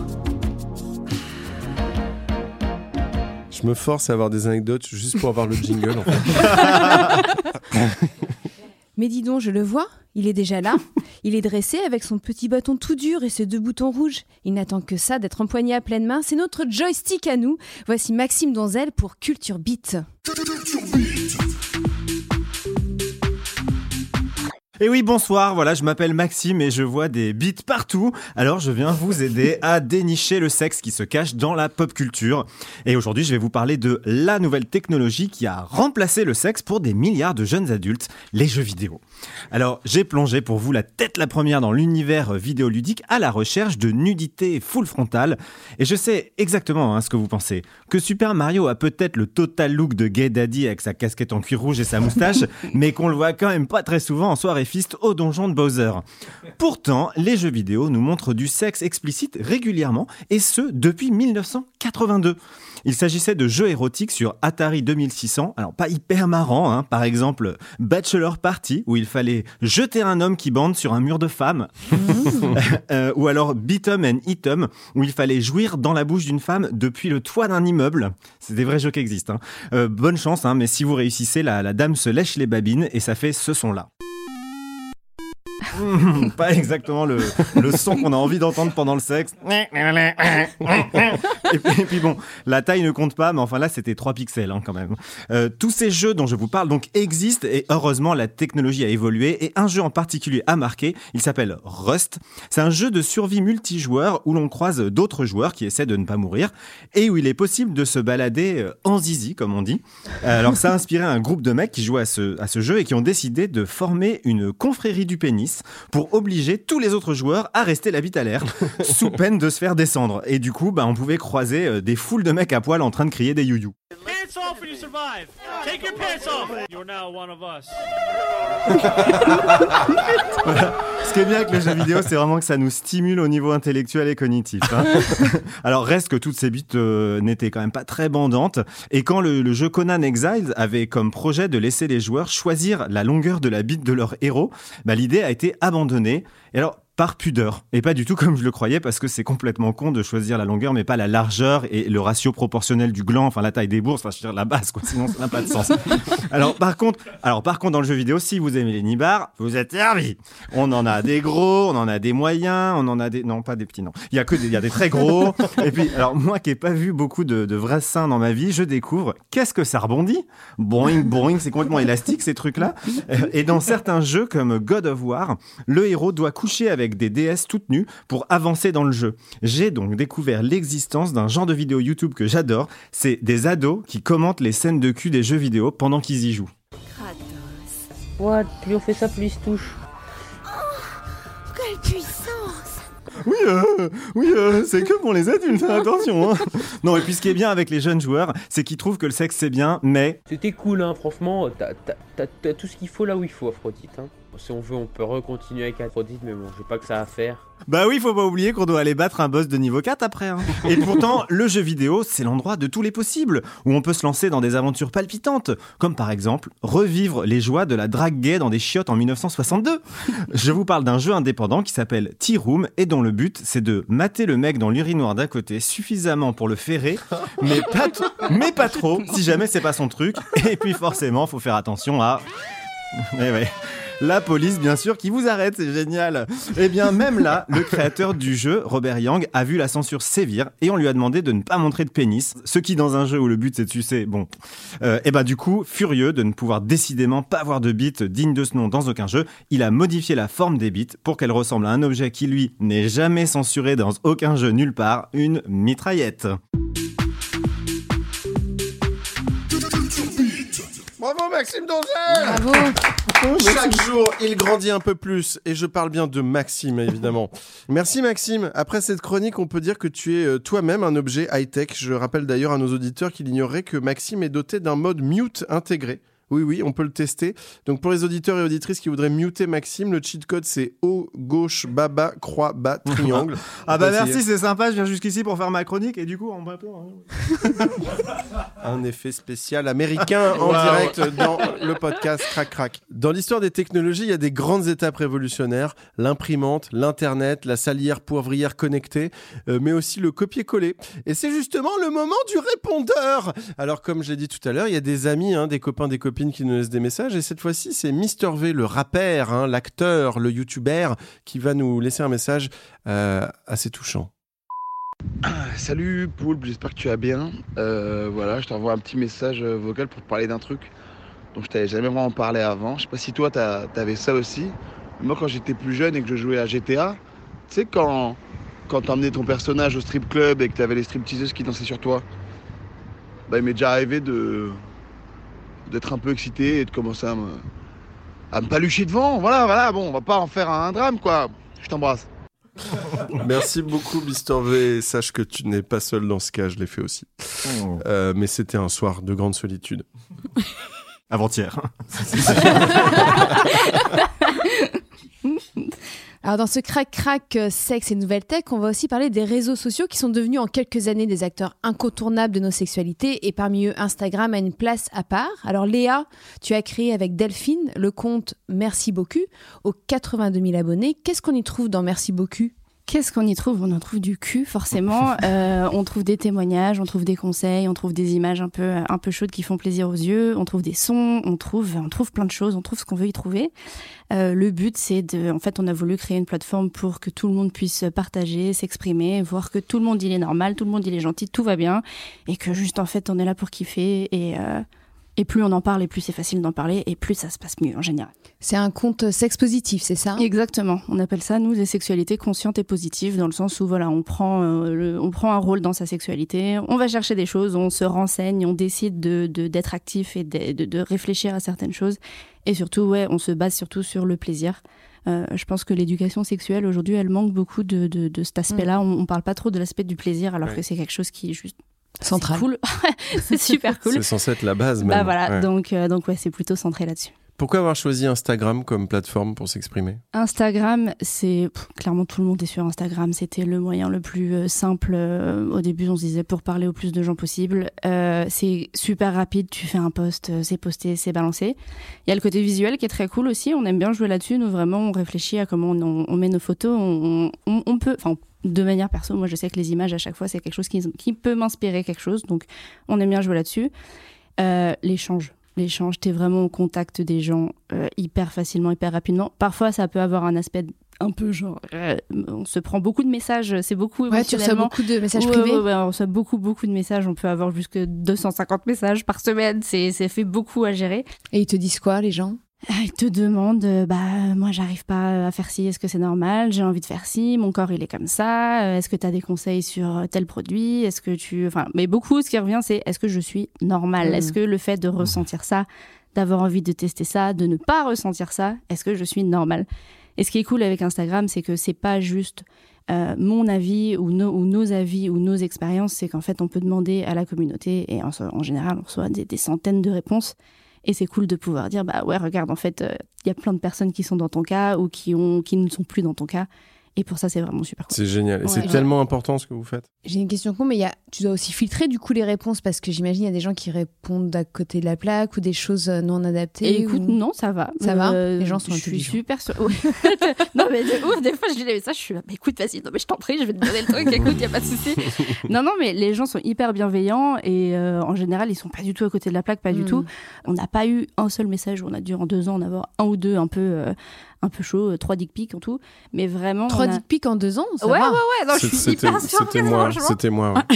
Je me force à avoir des anecdotes juste pour avoir le jingle. En fait. Mais dis donc, je le vois, il est déjà là. Il est dressé avec son petit bâton tout dur et ses deux boutons rouges. Il n'attend que ça d'être empoigné à pleine main. C'est notre joystick à nous. Voici Maxime Donzel pour Culture Beat. Culture Beat. Et oui, bonsoir, voilà, je m'appelle Maxime et je vois des beats partout, alors je viens vous aider à dénicher le sexe qui se cache dans la pop culture. Et aujourd'hui, je vais vous parler de la nouvelle technologie qui a remplacé le sexe pour des milliards de jeunes adultes, les jeux vidéo. Alors, j'ai plongé pour vous la tête la première dans l'univers vidéoludique à la recherche de nudité full frontale. Et je sais exactement hein, ce que vous pensez, que Super Mario a peut-être le total look de Gay Daddy avec sa casquette en cuir rouge et sa moustache, mais qu'on le voit quand même pas très souvent en soirée fist au donjon de Bowser. Pourtant, les jeux vidéo nous montrent du sexe explicite régulièrement, et ce, depuis dix-neuf cent quatre-vingt-deux. Il s'agissait de jeux érotiques sur Atari deux mille six cents, alors pas hyper marrant, hein, par exemple Bachelor Party, où il fallait jeter un homme qui bande sur un mur de femmes, mmh. euh, ou alors Beatum and Eatum, où il fallait jouir dans la bouche d'une femme depuis le toit d'un immeuble. C'est des vrais jeux qui existent. Hein. Euh, bonne chance, hein, mais si vous réussissez, la, la dame se lèche les babines et ça fait ce son-là. Mmh, pas exactement le, le son qu'on a envie d'entendre pendant le sexe. Et puis, et puis bon, la taille ne compte pas, mais enfin là c'était trois pixels hein, quand même. Euh, tous ces jeux dont je vous parle donc existent, et heureusement la technologie a évolué, et un jeu en particulier a marqué, il s'appelle Rust. C'est un jeu de survie multijoueur où l'on croise d'autres joueurs qui essaient de ne pas mourir, et où il est possible de se balader en zizi comme on dit. Alors ça a inspiré un groupe de mecs qui jouent à ce, à ce jeu et qui ont décidé de former une confrérie du pénis pour obliger tous les autres joueurs à rester la bite à l'air, sous peine de se faire descendre. Et du coup, bah, on pouvait croiser euh, des foules de mecs à poil en train de crier des you-you. Pants off when you survive. Take your pants off. You're now one of us. Voilà. Ce qui est bien avec les jeux vidéo, c'est vraiment que ça nous stimule au niveau intellectuel et cognitif. Hein. Alors reste que toutes ces bites euh, n'étaient quand même pas très bandantes. Et quand le, le jeu Conan Exiles avait comme projet de laisser les joueurs choisir la longueur de la bite de leur héros, bah, l'idée a été abandonnée. Et alors, par pudeur, et pas du tout comme je le croyais, parce que c'est complètement con de choisir la longueur mais pas la largeur et le ratio proportionnel du gland, enfin la taille des bourses, enfin je veux dire la base quoi, sinon ça n'a pas de sens. Alors par contre, alors par contre dans le jeu vidéo, si vous aimez les nibards, vous êtes servis. On en a des gros, on en a des moyens, on en a des non pas des petits non. Il y a que des, il y a des très gros. Et puis alors moi qui ai pas vu beaucoup de, de vrais seins dans ma vie, je découvre qu'est-ce que ça rebondit. Boing boing, c'est complètement élastique ces trucs là. Et dans certains jeux comme God of War, le héros doit coucher avec des déesses toutes nues pour avancer dans le jeu. J'ai donc découvert l'existence d'un genre de vidéo YouTube que j'adore, c'est des ados qui commentent les scènes de cul des jeux vidéo pendant qu'ils y jouent. Kratos. What? Plus on fait ça, plus il se touche. Oh, quelle puissance! Oui, euh, oui euh, c'est que pour les adultes, attention. Hein. Non, et puis ce qui est bien avec les jeunes joueurs, c'est qu'ils trouvent que le sexe c'est bien, mais... C'était cool, hein, franchement, t'as, t'as, t'as, t'as tout ce qu'il faut là où il faut, Aphrodite. Hein. Si on veut, on peut recontinuer avec Aphrodite, mais bon, j'ai pas que ça à faire. Bah oui, faut pas oublier qu'on doit aller battre un boss de niveau quatre après. Hein. Et pourtant, le jeu vidéo, c'est l'endroit de tous les possibles, où on peut se lancer dans des aventures palpitantes, comme par exemple revivre les joies de la drague gay dans des chiottes en dix-neuf cent soixante-deux. Je vous parle d'un jeu indépendant qui s'appelle Tea Room, et dont le but, c'est de mater le mec dans l'urinoir d'à côté suffisamment pour le ferrer, mais pas, t- mais pas trop, si jamais c'est pas son truc. Et puis forcément, faut faire attention à... Eh ouais. La police, bien sûr, qui vous arrête, c'est génial. Eh bien, même là, le créateur du jeu, Robert Yang, a vu la censure sévir et on lui a demandé de ne pas montrer de pénis. Ce qui, dans un jeu où le but c'est de sucer, bon. Euh, et bah, du coup, furieux de ne pouvoir décidément pas avoir de bite digne de ce nom dans aucun jeu, il a modifié la forme des bites pour qu'elle ressemble à un objet qui, lui, n'est jamais censuré dans aucun jeu nulle part, une mitraillette. Bravo Maxime Donzel. Bravo. Chaque jour, il grandit un peu plus. Et je parle bien de Maxime, évidemment. Merci Maxime. Après cette chronique, on peut dire que tu es euh, toi-même un objet high-tech. Je rappelle d'ailleurs à nos auditeurs qu'il ignorait que Maxime est doté d'un mode mute intégré. Oui, oui, on peut le tester. Donc pour les auditeurs et auditrices qui voudraient muter Maxime, le cheat code c'est haut, gauche, bas, bas, croix, bas, triangle. Ah bah merci, c'est sympa, je viens jusqu'ici pour faire ma chronique et du coup on va pas... Un effet spécial américain en wow. direct dans le podcast Crac Crac. Dans l'histoire des technologies, il y a des grandes étapes révolutionnaires. L'imprimante, l'internet, la salière poivrière connectée, euh, mais aussi le copier-coller. Et c'est justement le moment du répondeur. Alors comme je l'ai dit tout à l'heure, il y a des amis, hein, des copains, des copines qui nous laissent des messages. Et cette fois-ci, c'est Mister V, le rappeur, hein, l'acteur, le youtubeur, qui va nous laisser un message euh, assez touchant. Salut Poulpe, j'espère que tu vas bien. Euh, voilà, je t'envoie un petit message vocal pour te parler d'un truc dont je t'avais jamais vraiment parlé avant. Je sais pas si toi t'as, t'avais ça aussi. Moi quand j'étais plus jeune et que je jouais à G T A, tu sais quand, quand t'emmenais ton personnage au strip club et que t'avais les stripteaseuses qui dansaient sur toi, bah, il m'est déjà arrivé de, d'être un peu excité et de commencer à me, à me palucher devant. Voilà, voilà, bon, on va pas en faire un drame quoi. Je t'embrasse. Merci beaucoup Mister V. Sache que tu n'es pas seul dans ce cas, je l'ai fait aussi. Oh. Euh, mais c'était un soir de grande solitude. Avant-hier. Alors dans ce crac-crac euh, sexe et nouvelle tech, on va aussi parler des réseaux sociaux qui sont devenus en quelques années des acteurs incontournables de nos sexualités et parmi eux Instagram a une place à part. Alors Léa, tu as créé avec Delphine le compte Merci beaucoup aux quatre-vingt-deux mille abonnés. Qu'est-ce qu'on y trouve dans Merci beaucoup ? Qu'est-ce qu'on y trouve ? On en trouve du cul, forcément. euh, on trouve des témoignages, on trouve des conseils, on trouve des images un peu, un peu chaudes qui font plaisir aux yeux, on trouve des sons, on trouve, on trouve plein de choses, on trouve ce qu'on veut y trouver. Euh, le but, c'est de... En fait, on a voulu créer une plateforme pour que tout le monde puisse partager, s'exprimer, voir que tout le monde, il est normal, tout le monde, il est gentil, tout va bien, et que juste, en fait, on est là pour kiffer, et... Euh... Et plus on en parle, et plus c'est facile d'en parler, et plus ça se passe mieux en général. C'est un compte sexe positif, c'est ça ? Exactement. On appelle ça, nous, des sexualités conscientes et positives, dans le sens où voilà, on prend, euh, le, on prend un rôle dans sa sexualité, on va chercher des choses, on se renseigne, on décide de, de, d'être actif et de, de, de réfléchir à certaines choses. Et surtout, ouais, on se base surtout sur le plaisir. Euh, je pense que l'éducation sexuelle, aujourd'hui, elle manque beaucoup de, de, de cet aspect-là. Mmh. On ne parle pas trop de l'aspect du plaisir, alors ouais. que c'est quelque chose qui est juste... Central. C'est cool. C'est super cool. C'est censé être la base même. Bah voilà, ouais. donc, euh, donc ouais, c'est plutôt centré là-dessus. Pourquoi avoir choisi Instagram comme plateforme pour s'exprimer ? Instagram, c'est... Pff, clairement, tout le monde est sur Instagram. C'était le moyen le plus euh, simple. Euh, au début, on se disait pour parler au plus de gens possible. Euh, c'est super rapide. Tu fais un post, euh, c'est posté, c'est balancé. Il y a le côté visuel qui est très cool aussi. On aime bien jouer là-dessus. Nous, vraiment, on réfléchit à comment on, on met nos photos. On, on, on peut... Enfin, de manière perso, moi, je sais que les images, à chaque fois, c'est quelque chose qui, qui peut m'inspirer quelque chose. Donc, on aime bien jouer là-dessus. Euh, l'échange. L'échange, t'es vraiment au contact des gens euh, hyper facilement, hyper rapidement. Parfois, ça peut avoir un aspect un peu genre... Euh, on se prend beaucoup de messages, c'est beaucoup Ouais, tu reçois beaucoup de messages ouais, privés ouais, ouais, on reçoit beaucoup, beaucoup de messages. On peut avoir jusque deux cent cinquante messages par semaine. C'est, ça fait beaucoup à gérer. Et ils te disent quoi, les gens ? Ils te demandent, euh, bah, moi, j'arrive pas à faire ci, est-ce que c'est normal ? J'ai envie de faire ci, mon corps, il est comme ça. Est-ce que tu as des conseils sur tel produit ? Est-ce que tu... Enfin, mais beaucoup, ce qui revient, c'est est-ce que je suis normale ? mmh. Est-ce que le fait de ressentir ça, d'avoir envie de tester ça, de ne pas ressentir ça, est-ce que je suis normale ? Et ce qui est cool avec Instagram, c'est que c'est pas juste euh, mon avis ou, no, ou nos avis ou nos expériences, c'est qu'en fait, on peut demander à la communauté, et en, en général, on reçoit des, des centaines de réponses. Et c'est cool de pouvoir dire, bah ouais, regarde, en fait, il euh, y a plein de personnes qui sont dans ton cas ou qui, ont, qui ne sont plus dans ton cas. Et pour ça, c'est vraiment super cool. C'est génial. Et Ouais. c'est tellement important ce que vous faites. J'ai une question con, mais il y a... tu dois aussi filtrer du coup les réponses parce que j'imagine il y a des gens qui répondent à côté de la plaque ou des choses euh, non adaptées. Et écoute, ou... non, ça va. Ça va Euh, Les gens sont Je suis intelligents. super sûre. Ouais. Non, mais de ouf, des fois, je lis les messages, je suis là, mais écoute, vas-y, non, mais je t'en prie, je vais te donner le truc, écoute, y a pas de souci. Non, non, mais les gens sont hyper bienveillants et euh, en général, ils sont pas du tout à côté de la plaque, pas du Mm. tout. On n'a pas eu un seul message où on a dû en deux ans en avoir un ou deux un peu, euh, un peu chaud, euh, trois dick pics en tout. Mais vraiment. Trois on a... dick pics en deux ans, ça Ouais, va. ouais, ouais, non, je suis C'était hyper c'était surprise, moi. franchement. C'était moi. ouais.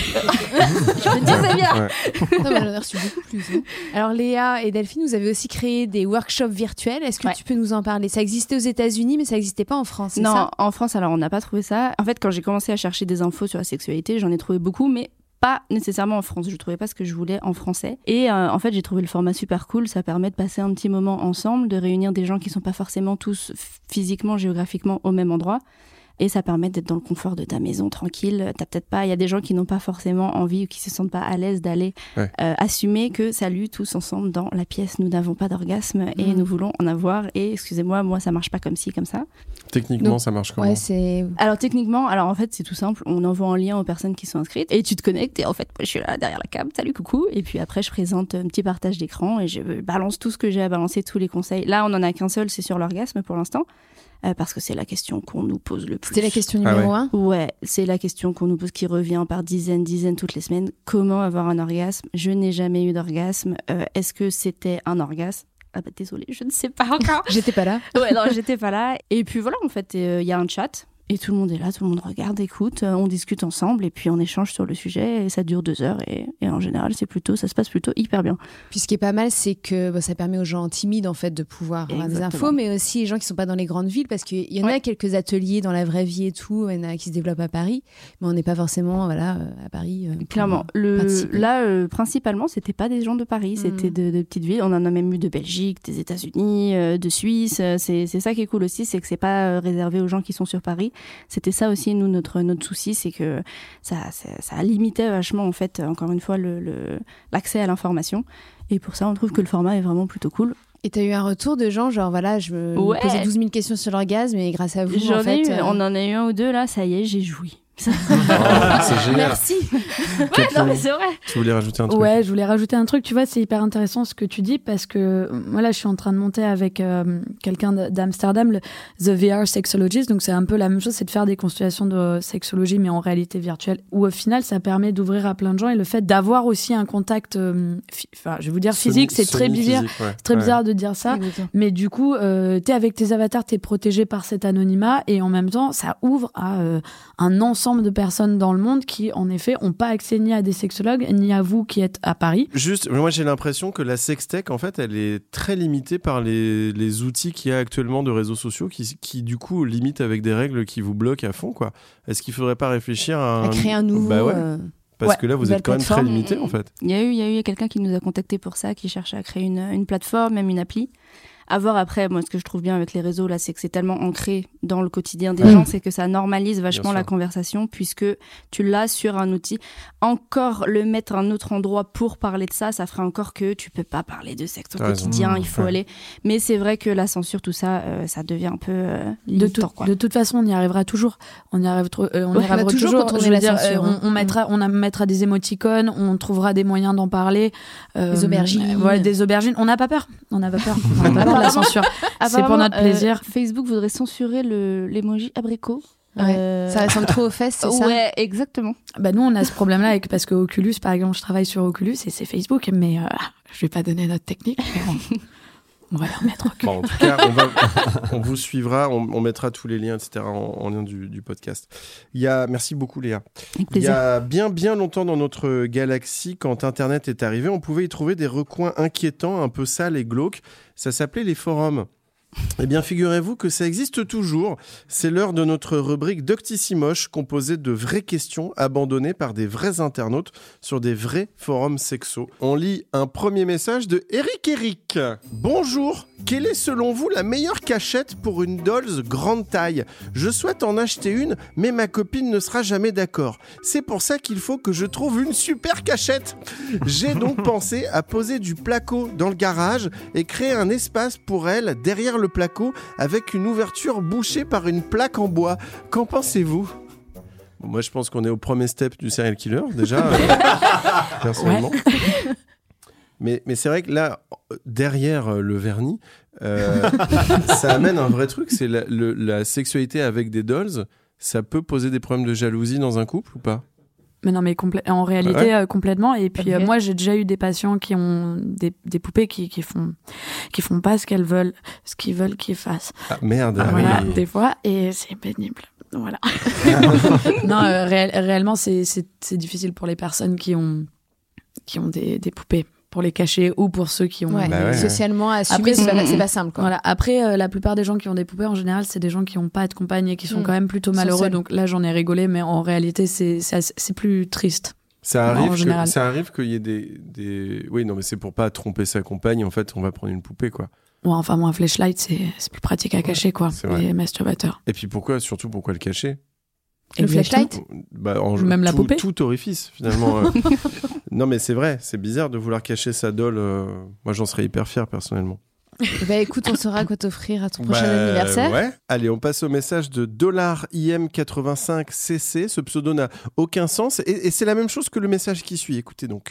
Je me disais bien. Ouais. Non, mais j'en ai reçu beaucoup plus. hein. Alors Léa et Delphine, vous avez aussi créé des workshops virtuels. Est-ce que Ouais. tu peux nous en parler? Ça existait aux États-Unis, mais ça n'existait pas en France, c'est Non, ça? en France, alors on n'a pas trouvé ça. En fait, quand j'ai commencé à chercher des infos sur la sexualité, j'en ai trouvé beaucoup, mais pas nécessairement en France. Je trouvais pas ce que je voulais en français. Et euh, en fait, j'ai trouvé le format super cool. Ça permet de passer un petit moment ensemble, de réunir des gens qui sont pas forcément tous physiquement, géographiquement au même endroit. Et ça permet d'être dans le confort de ta maison, tranquille. T'as peut-être pas, il y a des gens qui n'ont pas forcément envie ou qui se sentent pas à l'aise d'aller Ouais. euh, assumer que salut tous ensemble dans la pièce, nous n'avons pas d'orgasme et Mm. nous voulons en avoir. Et excusez-moi, moi ça marche pas comme ci, comme ça. Techniquement, Donc, ça marche comment? Ouais, c'est. Alors techniquement, alors en fait c'est tout simple, on envoie un lien aux personnes qui sont inscrites et tu te connectes et en fait moi, je suis là derrière la cam, salut coucou, et puis après je présente un petit partage d'écran et je balance tout ce que j'ai à balancer, tous les conseils. Là on en a qu'un seul, c'est sur l'orgasme pour l'instant. Euh, parce que c'est la question qu'on nous pose le plus. C'était la question Ah numéro ouais. un. Ouais, c'est la question qu'on nous pose qui revient par dizaines, dizaines toutes les semaines. Comment avoir un orgasme? Je n'ai jamais eu d'orgasme. Euh, est-ce que c'était un orgasme? Ah bah désolée, je ne sais pas encore. J'étais pas là. Ouais, non, j'étais pas là. Et puis voilà, en fait, il euh, y a un chat. Et tout le monde est là, tout le monde regarde, écoute, euh, on discute ensemble et puis on échange sur le sujet et ça dure deux heures et, et en général c'est plutôt, ça se passe plutôt hyper bien. Puis ce qui est pas mal, c'est que bah, ça permet aux gens timides en fait de pouvoir avoir des Exactement. infos, mais aussi les gens qui sont pas dans les grandes villes, parce qu'il y en a Ouais. quelques ateliers dans la vraie vie et tout, il y en a qui se développent à Paris, mais on n'est pas forcément voilà euh, à Paris. euh, pour, Clairement, euh, le, participer. là euh, principalement c'était pas des gens de Paris, c'était Mm. de, de petites villes. On en a même eu de Belgique, des États-Unis, euh, de Suisse. Euh, C'est, c'est ça qui est cool aussi, c'est que c'est pas euh, réservé aux gens qui sont sur Paris. C'était ça aussi nous notre notre souci, c'est que ça ça, ça limitait vachement en fait encore une fois le, le l'accès à l'information. Et pour ça on trouve que le format est vraiment plutôt cool. Et t'as eu un retour de gens genre voilà, je me Ouais. posais douze mille questions sur l'orgasme et grâce à vous J'en en fait. ai eu, euh, on en a eu un ou deux là, ça y est, j'ai joui. Oh, c'est génial. Merci. Ouais, non mais c'est vrai. Tu voulais rajouter un truc? Ouais, je voulais rajouter un truc. Tu vois, c'est hyper intéressant ce que tu dis parce que voilà, je suis en train de monter avec euh, quelqu'un d- d'Amsterdam, le The V R Sexologist. Donc c'est un peu la même chose, c'est de faire des constellations de sexologie mais en réalité virtuelle. Où au final, ça permet d'ouvrir à plein de gens et le fait d'avoir aussi un contact, euh, fi- enfin, je vais vous dire physique, c'est très bizarre. Semi-physique, ouais. C'est très Ouais. bizarre de dire ça. Mais du coup, euh, t'es avec tes avatars, t'es protégé par cet anonymat et en même temps, ça ouvre à euh, un ensemble de personnes dans le monde qui, en effet, n'ont pas accès ni à des sexologues ni à vous qui êtes à Paris. Juste, moi j'ai l'impression que la sextech, en fait, elle est très limitée par les, les outils qu'il y a actuellement de réseaux sociaux qui, qui, du coup, limitent avec des règles qui vous bloquent à fond, quoi. Est-ce qu'il faudrait pas réfléchir à, À créer un nouveau. Bah ouais. euh, Parce Ouais, que là, vous nouvelle êtes quand même très plateforme. limité, en fait. Il y a eu, il y a eu quelqu'un qui nous a contacté pour ça, qui cherche à créer une, une plateforme, même une appli. À voir après, moi, ce que je trouve bien avec les réseaux, là, c'est que c'est tellement ancré dans le quotidien des Ouais. gens, c'est que ça normalise vachement Bien la sûr. conversation, puisque tu l'as sur un outil. Encore le mettre à un autre endroit pour parler de ça, ça ferait encore que tu peux pas parler de sexe au T'as raison. quotidien, Mmh, il faut ouais. aller. Mais c'est vrai que la censure, tout ça, euh, ça devient un peu euh, De, limitant, tout- quoi. de toute façon, on y arrivera toujours. On y arrive trop- euh, on Ouais, y arrivera on a toujours toujours. contourné Je veux la dire, censure, euh, hein. on, on mettra, on a, mettra des émoticônes, on trouvera des moyens d'en parler. euh, Des aubergines. euh, ouais, des aubergines. On n'a pas peur. On n'a pas peur. On n'a pas peur de la censure. C'est pour Apparemment, notre plaisir. euh, Facebook voudrait censurer le, l'emoji abricot. Ouais. Euh, Ça ressemble trop aux fesses, c'est ça? Ouais, exactement. Bah nous, on a ce problème-là avec, parce que Oculus, par exemple, je travaille sur Oculus et c'est Facebook, mais euh, je vais pas donner notre technique. Mais on, on va leur mettre Oculus. Bon, en tout cas, on, va, on vous suivra, on, on mettra tous les liens, et cetera, en, en lien du, du podcast. Il y a, merci beaucoup, Léa. Avec Il y plaisir. a bien, bien longtemps dans notre galaxie, quand Internet est arrivé, on pouvait y trouver des recoins inquiétants, un peu sales et glauques. Ça s'appelait les forums. Eh bien, figurez-vous que ça existe toujours. C'est l'heure de notre rubrique Doctissimoche, composée de vraies questions abandonnées par des vrais internautes sur des vrais forums sexos. On lit un premier message de Eric Eric. Bonjour, Quelle est selon vous la meilleure cachette pour une dolls grande taille ? Je souhaite en acheter une, mais ma copine ne sera jamais d'accord. C'est pour ça qu'il faut que je trouve une super cachette. J'ai donc pensé à poser du placo dans le garage et créer un espace pour elle derrière le placo avec une ouverture bouchée par une plaque en bois. Qu'en pensez-vous ? Bon, moi, je pense qu'on est au premier step du serial killer, déjà, euh, personnellement. Ouais. Mais, mais c'est vrai que là, derrière le vernis, euh, ça amène un vrai truc, c'est la, le, la sexualité avec des dolls. Ça peut poser des problèmes de jalousie dans un couple ou pas ? Mais non, mais complè- en réalité, ouais. euh, complètement. Et puis, okay. euh, moi, j'ai déjà eu des patients qui ont des, des poupées qui, qui, font, qui font pas ce qu'elles veulent, ce qu'ils veulent qu'ils fassent. Ah, merde. Voilà, oui. Des fois, et c'est pénible. Voilà. non, euh, ré- réellement, c'est, c'est, c'est difficile pour les personnes qui ont, qui ont des, des poupées. Pour les cacher ou pour ceux qui ont ouais, bah ouais, socialement assumer, c'est, pas, c'est pas simple quoi. Voilà. Après euh, la plupart des gens qui ont des poupées en général c'est des gens qui n'ont pas de compagne et qui sont mmh. quand même plutôt malheureux, donc là j'en ai rigolé, mais en réalité c'est, c'est, c'est plus triste. Ça arrive, que, ça arrive qu'il y ait des, des... Oui non mais c'est pour pas tromper sa compagne, en fait on va prendre une poupée quoi. Ouais, enfin moi un flashlight c'est, c'est plus pratique à cacher quoi, les masturbateurs. Et puis pourquoi, surtout pourquoi le cacher ? Et le flashlight bah, en, Même la tout, poupée tout orifice finalement. euh. Non mais c'est vrai, c'est bizarre de vouloir cacher sa doll. Euh... Moi j'en serais hyper fier personnellement. Bah écoute, on saura quoi t'offrir à ton prochain bah, anniversaire. Ouais. Allez, on passe au message de dollar I M quatre-vingt-cinq C C. Ce pseudo n'a aucun sens et, et c'est la même chose que le message qui suit. Écoutez donc.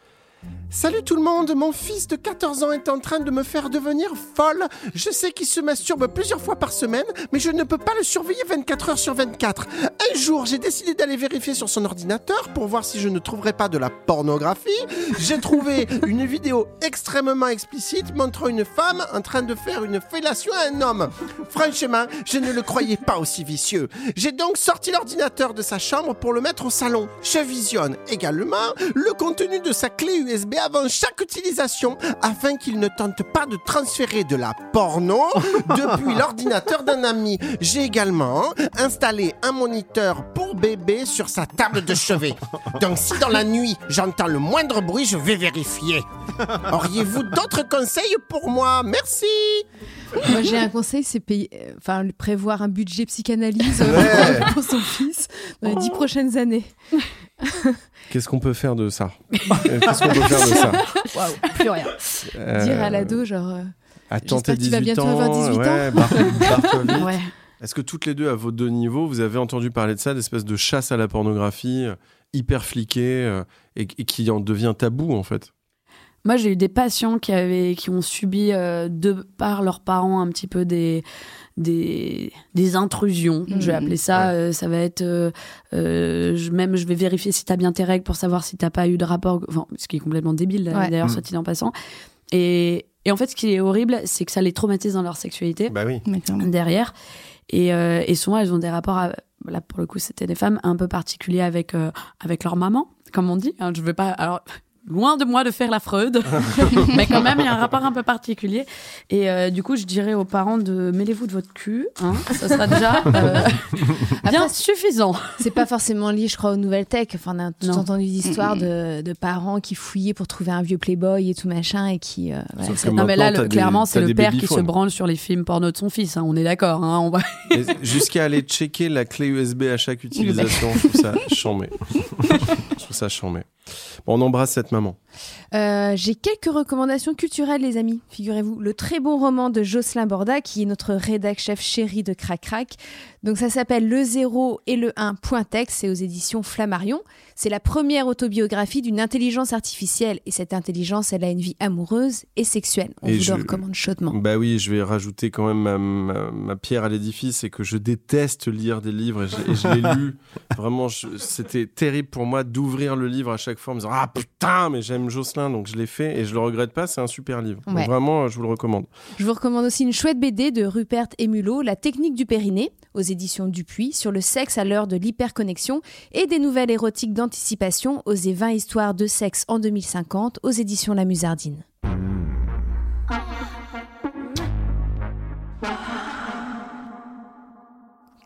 Salut tout le monde, mon fils de quatorze ans est en train de me faire devenir folle. Je sais qu'il se masturbe plusieurs fois par semaine, mais je ne peux pas le surveiller vingt-quatre heures sur vingt-quatre. Un jour, j'ai décidé d'aller vérifier sur son ordinateur pour voir si je ne trouverais pas de la pornographie. J'ai trouvé une vidéo extrêmement explicite montrant une femme en train de faire une fellation à un homme. Franchement, je ne le croyais pas aussi vicieux. J'ai donc sorti l'ordinateur de sa chambre pour le mettre au salon. Je visionne également le contenu de sa clé U S B avant chaque utilisation afin qu'il ne tente pas de transférer de la porno depuis l'ordinateur d'un ami. J'ai également installé un moniteur pour bébé sur sa table de chevet. Donc si dans la nuit j'entends le moindre bruit, je vais vérifier. Auriez-vous d'autres conseils pour moi ? Merci. Moi j'ai un conseil, c'est payer, enfin prévoir un budget psychanalyse ouais. pour son fils dans les dix prochaines années. Qu'est-ce qu'on peut faire de ça ? Qu'est-ce qu'on peut faire de ça ? Waouh, plus rien. Euh... Dire à l'ado, genre. Euh, Attends, t'es dix-huit ans. Tu vas bientôt avoir dix-huit ouais, ans. Bar- barre-toi vite. Ouais. Est-ce que toutes les deux, à vos deux niveaux, vous avez entendu parler de ça, d'espèce de chasse à la pornographie, euh, hyper fliquée, euh, et, et qui en devient tabou, en fait ? Moi, j'ai eu des patients qui, avaient, qui ont subi, euh, de par leurs parents, un petit peu des, des, des intrusions. Mmh. Je vais appeler ça. Ouais. Euh, ça va être... Euh, euh, je, même, je vais vérifier si t'as bien tes règles pour savoir si t'as pas eu de rapport... Enfin, ce qui est complètement débile, ouais. d'ailleurs, mmh. soit il en passant. Et, et en fait, ce qui est horrible, c'est que ça les traumatise dans leur sexualité. Bah oui. Derrière. Et, euh, et souvent, elles ont des rapports... À, là, pour le coup, c'était des femmes un peu particuliers avec, euh, avec leur maman, comme on dit. Hein, je veux pas... Alors, loin de moi de faire la Freud, mais quand même, il y a un rapport un peu particulier. Et euh, du coup, je dirais aux parents de mêlez-vous de votre cul. Hein, ça sera déjà euh, bien Après, suffisant. C'est pas forcément lié, je crois, aux nouvelles tech. Enfin, on a tout non. entendu d'histoires de, de parents qui fouillaient pour trouver un vieux Playboy et tout machin. Et qui, euh, voilà, c'est... Non, mais là, le, clairement, des, c'est le père qui se branle sur les films porno de son fils. Hein, on est d'accord. Hein, on va... Jusqu'à aller checker la clé U S B à chaque utilisation, je trouve ça chambé. Je trouve ça chambé. Bon, on embrasse cette maman. Euh, j'ai quelques recommandations culturelles, les amis. Figurez-vous, le très bon roman de Jocelyn Borda, qui est notre rédac chef chéri de Crac Crac. Donc ça s'appelle Le zéro et le un point texte, c'est aux éditions Flammarion. C'est la première autobiographie d'une intelligence artificielle. Et cette intelligence, elle a une vie amoureuse et sexuelle. On et vous je... le recommande chaudement. Bah oui, je vais rajouter quand même ma, ma, ma pierre à l'édifice, c'est que je déteste lire des livres et je, et je l'ai lu. Vraiment, je, c'était terrible pour moi d'ouvrir le livre à chaque fois en me disant « Ah putain, mais j'aime Jocelyn », donc je l'ai fait et je le regrette pas, c'est un super livre. Ouais. Donc vraiment, je vous le recommande. Je vous recommande aussi une chouette B D de Rupert Émulot, La technique du périnée, aux éditions Dupuis, sur le sexe à l'heure de l'hyperconnexion, et des nouvelles érotiques d'anticipation, Osez vingt histoires de sexe en deux mille cinquante, aux éditions La Musardine.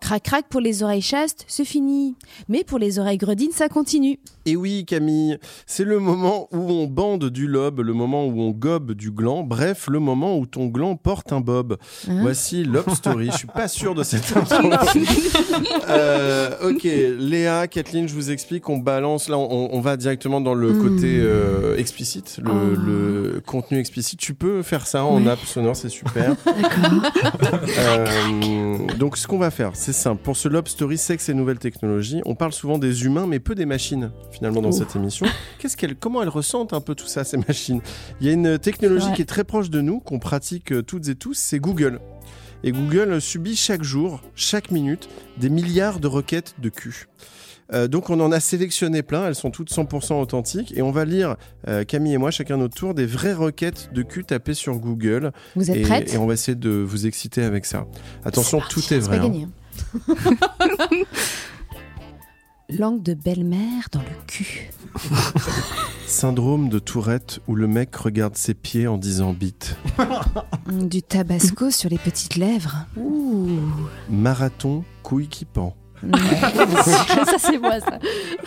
Crac crac pour les oreilles chastes, c'est fini. Mais pour les oreilles gredines, ça continue. Et oui Camille, c'est le moment où on bande du lobe, le moment où on gobe du gland, bref, le moment où ton gland porte un bob. Hein? Voici Lob Story, je suis pas sûr de cette intro. euh, ok, Léa, Kathleen, je vous explique, on balance, là on, on va directement dans le mmh. côté euh, explicite, le, oh. le contenu explicite. Tu peux faire ça en ouais. app sonore, c'est super. D'accord. euh, donc ce qu'on va faire, c'est simple, pour ce Lob Story, sexe et nouvelles technologies, on parle souvent des humains mais peu des machines. Finalement dans oh. cette émission, Qu'est-ce qu'elle, comment elles ressentent un peu tout ça, ces machines? Il y a une technologie ouais. qui est très proche de nous, qu'on pratique toutes et tous, c'est Google. Et Google subit chaque jour, chaque minute, des milliards de requêtes de cul. Euh, donc on en a sélectionné plein, elles sont toutes cent pour cent authentiques, et on va lire, euh, Camille et moi, chacun notre tour, des vraies requêtes de cul tapées sur Google. Vous êtes et, prêtes? Et on va essayer de vous exciter avec ça. Attention, c'est tout est vrai. C'est pas gagné. Hein. Langue de belle-mère dans le cul. Syndrome de Tourette où le mec regarde ses pieds en disant bite. Du tabasco sur les petites lèvres. Ouh. Marathon couille qui pend. Ça c'est moi ça.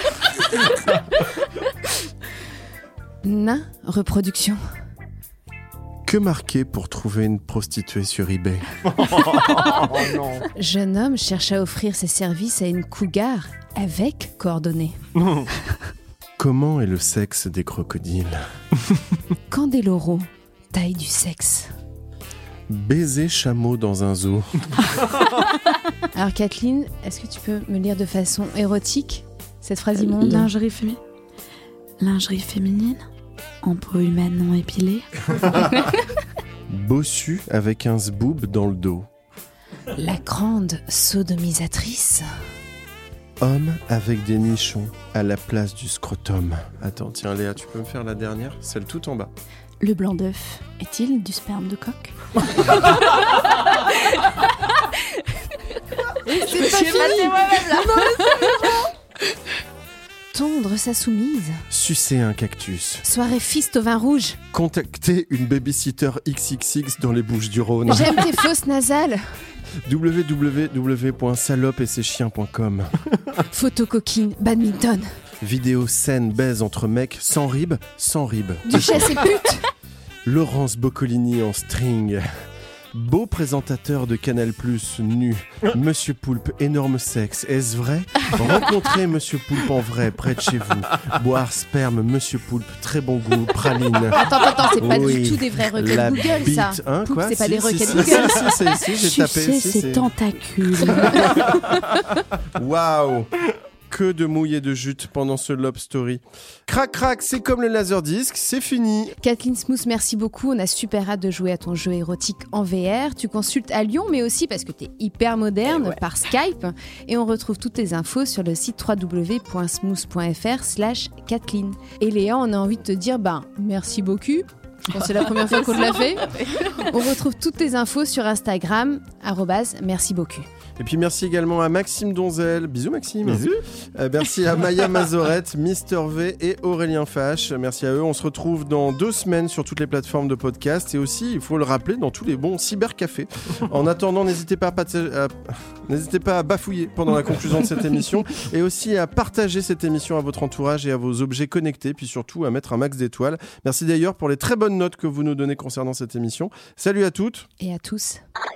Nain reproduction. Que marquer pour trouver une prostituée sur eBay? Oh non. Jeune homme cherche à offrir ses services à une cougar avec coordonnées. Comment est le sexe des crocodiles? Candeloro, taille du sexe. Baiser chameau dans un zoo. Alors Kathleen, est-ce que tu peux me lire de façon érotique cette phrase immonde? Lingerie féminine. Lingerie féminine. En peau humaine non épilée. Bossu avec un zboob dans le dos. La grande sodomisatrice. Homme avec des nichons à la place du scrotum. Attends, tiens Léa, tu peux me faire la dernière? Celle tout en bas. Le blanc d'œuf est-il du sperme de coq? C'est pas fini moi-même là. Non, c'est tondre sa soumise. Sucer un cactus. Soirée fiste au vin rouge. Contacter une babysitter X X X dans les Bouches-du-Rhône. J'aime tes fausses nasales. w w w point salope et ses chiens point com. Photo coquine, badminton. Vidéo scène baise entre mecs sans rib, sans rib. Duchesse et pute. Laurence Boccolini en string. Beau présentateur de Canal Plus, nu. Monsieur Poulpe, énorme sexe. Est-ce vrai? Rencontrer Monsieur Poulpe en vrai, près de chez vous. Boire sperme, Monsieur Poulpe, très bon goût, praline. Attends, attends, c'est pas oui. du tout des vraies requêtes La Google, bite, ça. Hein, Poulpe, quoi c'est pas si, des si, requêtes si, Google. Si, si, si, si, j'ai tapé. Sucer Si, ses c'est... tentacules. Waouh! Que de mouille et de jute pendant ce Lob Story. Crac crac, c'est comme le Laserdisc, c'est fini. Kathleen Smooth, merci beaucoup. On a super hâte de jouer à ton jeu érotique en V R. Tu consultes à Lyon, mais aussi parce que t'es hyper moderne ouais. par Skype. Et on retrouve toutes tes infos sur le site w w w point smooth point f r slash Kathleen. Et Léa, on a envie de te dire, ben, merci beaucoup. Je pense que c'est la première fois qu'on l'a fait. On retrouve toutes tes infos sur Instagram, arrobase merci beaucoup. Et puis merci également à Maxime Donzel. Bisous Maxime. Bisous. Euh, merci à Maya Mazorette, Mister V et Aurélien Fache. Merci à eux. On se retrouve dans deux semaines sur toutes les plateformes de podcast et aussi, il faut le rappeler, dans tous les bons cybercafés. En attendant, n'hésitez pas à, pat- à... n'hésitez pas à bafouiller pendant la conclusion de cette émission et aussi à partager cette émission à votre entourage et à vos objets connectés, puis surtout à mettre un max d'étoiles. Merci d'ailleurs pour les très bonnes notes que vous nous donnez concernant cette émission. Salut à toutes et à tous.